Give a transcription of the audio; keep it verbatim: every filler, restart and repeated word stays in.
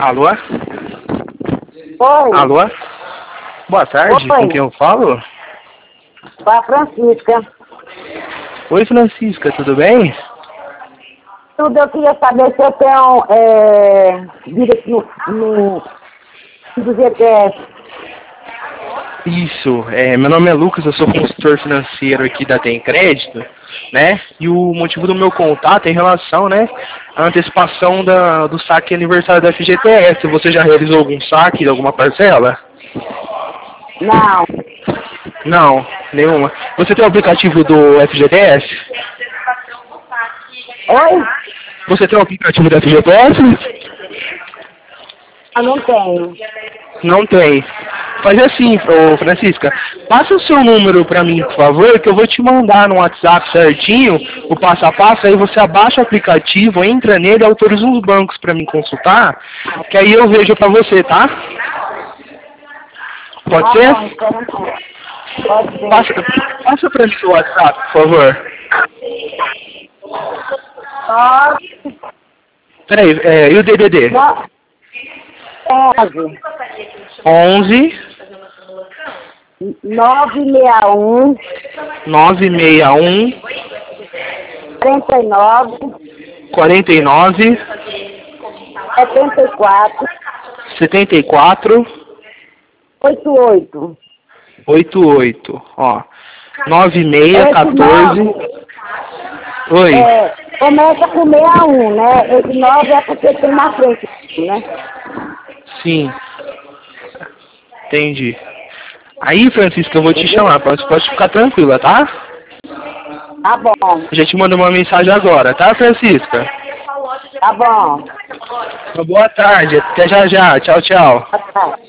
Alô? Oi. Alô? Boa tarde, Oi. com quem eu falo? Com a Francisca. Oi, Francisca, tudo bem? Tudo eu queria saber se eu tenho é, direito no, no do G P S. Isso, é, meu nome é Lucas, eu sou consultor financeiro aqui da Tem Crédito, né? E o motivo do meu contato é em relação, né, à antecipação da, do saque aniversário da F G T S. Você já realizou algum saque de alguma parcela? Não. Não, nenhuma. Você tem o aplicativo do F G T S? Oi? Você tem o aplicativo do F G T S? Eu não tenho. Não tem. Faz assim, ô Francisca, passa o seu número pra mim, por favor, que eu vou te mandar no WhatsApp certinho, o passo a passo, aí você abaixa o aplicativo, entra nele, autoriza os bancos pra mim consultar, que aí eu vejo pra você, tá? Pode Tá ser? bom, então. Pode ser. Passa, passa pra mim o WhatsApp, por favor. Pode. Peraí, é, e o D D D? Não. onze. onze, nove seis um, nove seis um, trinta e nove, quarenta e nove, setenta e quatro, setenta e quatro, oitenta e oito. oitenta e oito, ó. nove seis, Esse quatorze. nove, Oi. é, começa com sessenta e um, né? Esse nove é porque tem na frente, né? Sim. Entendi. Aí, Francisca, eu vou te chamar. Pode, pode ficar tranquila, tá? Tá bom, Eu já te mando uma mensagem agora, tá, Francisca? tá bom. Uma boa tarde. Até já já. Tchau, tchau. Tá.